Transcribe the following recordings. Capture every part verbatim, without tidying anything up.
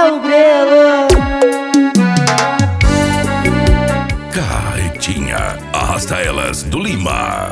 o Grelo. Carretinha, arrasta elas do Lima.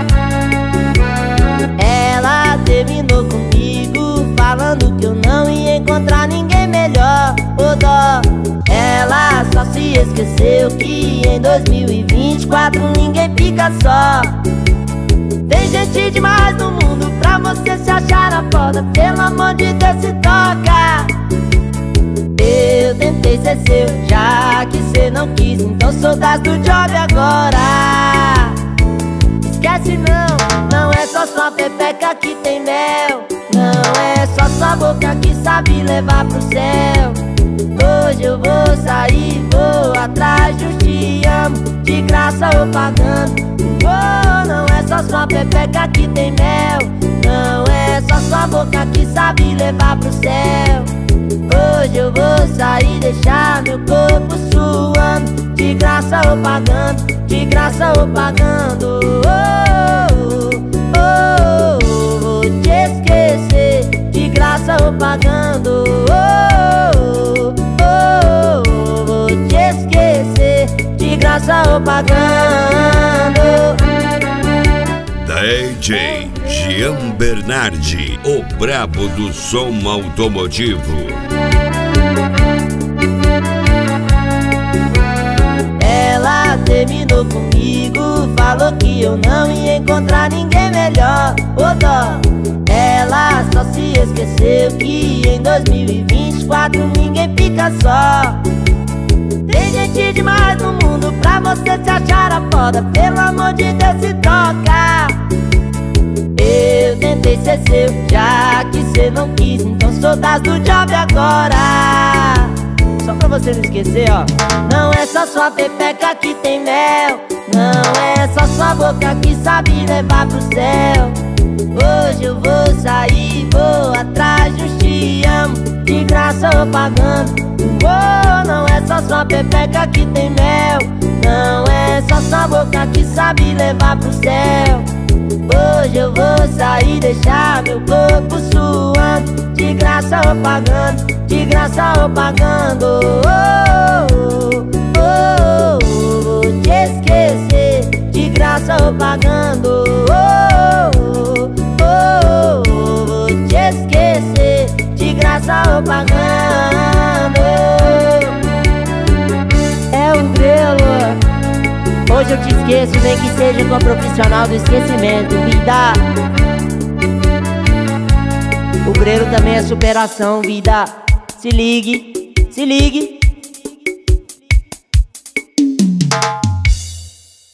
Ela terminou comigo, falando que eu não ia encontrar ninguém melhor. Ô dó, ela só se esqueceu que em dois mil e vinte e quatro ninguém fica só. Tem gente demais no mundo pra você se achar na foda. Pelo amor de Deus, se toca. Eu tentei ser seu, já que cê não quis, então sou das do job agora. Esquece não, não é só sua pepeca que tem mel. Não é só sua boca que sabe levar pro céu. Hoje eu vou sair, vou atrás de um te amo, de graça ou pagando. Oh, não é só sua pepeca que tem mel. Não é só sua boca que sabe levar pro céu. Hoje eu vou sair, deixar meu corpo suando, de graça ou pagando, de graça ou pagando. Oh, oh, oh, oh, vou te esquecer, de graça ou pagando. Oh, oh, oh, oh, vou te esquecer, de graça ou pagando. D J Jean Bernardi, o brabo do som automotivo. Ela terminou comigo, falou que eu não ia encontrar ninguém melhor. Ô dó, ela só se esqueceu que em dois mil e vinte e quatro ninguém fica só. Tem gente demais no mundo pra você se achar a foda. Pelo amor de Deus, se toca. Eu tentei ser seu, já que cê não quis, então sou das do job agora. Só pra você não esquecer, ó. Não é só sua pepeca que tem mel. Não é só sua boca que sabe levar pro céu. Hoje eu vou sair, vou atrás de um te amo, de graça ou pagando. Oh, não é só sua pepeca que tem mel. Não é só sua boca que sabe levar pro céu. Hoje eu vou sair, deixar meu corpo suando, de graça ou pagando, de graça ou pagando. Oh, oh, oh, oh, vou te esquecer, de graça ou pagando. Oh, oh, oh, oh, vou te esquecer, de graça ou pagando. É o Grelo. Hoje eu te esqueço, nem que seja com a profissional do esquecimento, vida. O Grelo também é superação, vida. Se ligue, se ligue.